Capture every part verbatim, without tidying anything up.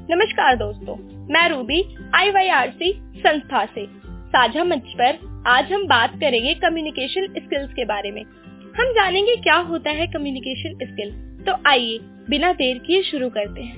नमस्कार दोस्तों, मैं Ruby I Y R C संस्था से साझा मंच पर आज हम बात करेंगे कम्युनिकेशन स्किल्स के बारे में। हम जानेंगे क्या होता है कम्युनिकेशन स्किल। तो आइए बिना देर किए शुरू करते हैं।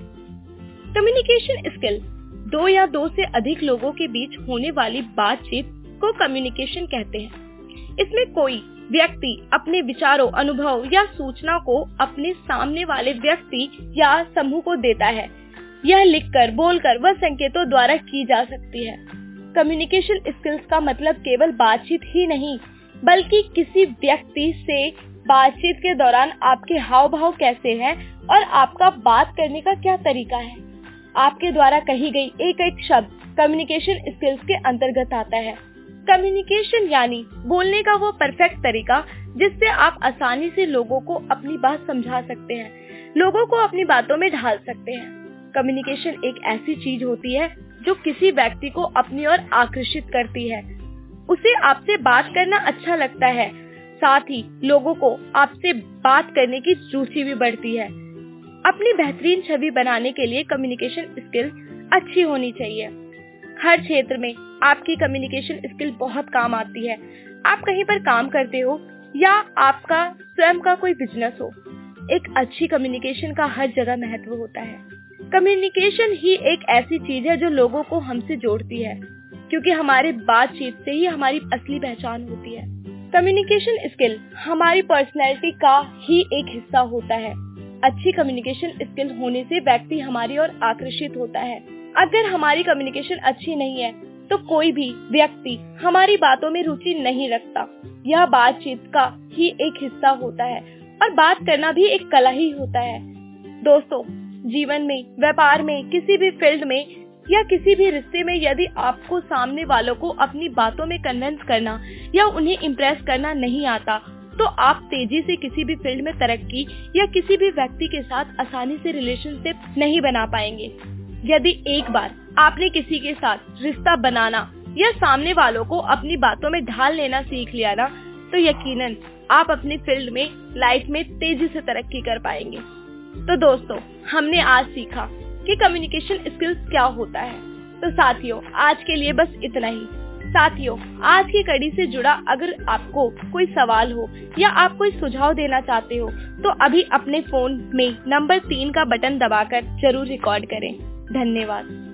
कम्युनिकेशन स्किल दो या दो से अधिक लोगों के बीच होने वाली बातचीत को कम्युनिकेशन कहते हैं। इसमें कोई व्यक्ति अपने विचारों, अनुभव या सूचना को अपने सामने वाले व्यक्ति या समूह को देता है। यह लिखकर, बोलकर व संकेतों द्वारा की जा सकती है। कम्युनिकेशन स्किल्स का मतलब केवल बातचीत ही नहीं, बल्कि किसी व्यक्ति से बातचीत के दौरान आपके हाव भाव कैसे हैं और आपका बात करने का क्या तरीका है। आपके द्वारा कही गई एक एक शब्द कम्युनिकेशन स्किल्स के अंतर्गत आता है। कम्युनिकेशन यानी बोलने का वो परफेक्ट तरीका जिससे आप आसानी से लोगों को अपनी बात समझा सकते हैं, लोगों को अपनी बातों में ढाल सकते हैं। कम्युनिकेशन एक ऐसी चीज होती है जो किसी व्यक्ति को अपनी ओर आकर्षित करती है। उसे आपसे बात करना अच्छा लगता है, साथ ही लोगों को आपसे बात करने की रुचि भी बढ़ती है। अपनी बेहतरीन छवि बनाने के लिए कम्युनिकेशन स्किल अच्छी होनी चाहिए। हर क्षेत्र में आपकी कम्युनिकेशन स्किल बहुत काम आती है। आप कहीं पर काम करते हो या आपका स्वयं का कोई बिजनेस हो, एक अच्छी कम्युनिकेशन का हर जगह महत्व होता है। कम्युनिकेशन ही एक ऐसी चीज है जो लोगों को हमसे जोड़ती है, क्योंकि हमारे बातचीत से ही हमारी असली पहचान होती है। कम्युनिकेशन स्किल हमारी पर्सनैलिटी का ही एक हिस्सा होता है। अच्छी कम्युनिकेशन स्किल होने से व्यक्ति हमारी ओर आकर्षित होता है। अगर हमारी कम्युनिकेशन अच्छी नहीं है तो कोई भी व्यक्ति हमारी बातों में रुचि नहीं रखता। यह बातचीत का ही एक हिस्सा होता है और बात करना भी एक कला ही होता है। दोस्तों, जीवन में, व्यापार में, किसी भी फील्ड में या किसी भी रिश्ते में यदि आपको सामने वालों को अपनी बातों में कन्विंस करना या उन्हें इम्प्रेस करना नहीं आता, तो आप तेजी से किसी भी फील्ड में तरक्की या किसी भी व्यक्ति के साथ आसानी से रिलेशनशिप नहीं बना पाएंगे। यदि एक बार आपने किसी के साथ रिश्ता बनाना या सामने वालों को अपनी बातों में ढाल लेना सीख लिया ना, तो यकीनन आप अपनी फील्ड में लाइफ में तेजी से तरक्की कर पाएंगे। तो दोस्तों, हमने आज सीखा कि कम्युनिकेशन स्किल्स क्या होता है। तो साथियों, आज के लिए बस इतना ही। साथियों, आज की कड़ी से जुड़ा अगर आपको कोई सवाल हो या आप कोई सुझाव देना चाहते हो तो अभी अपने फोन में नंबर तीन का बटन दबाकर जरूर रिकॉर्ड करें। धन्यवाद।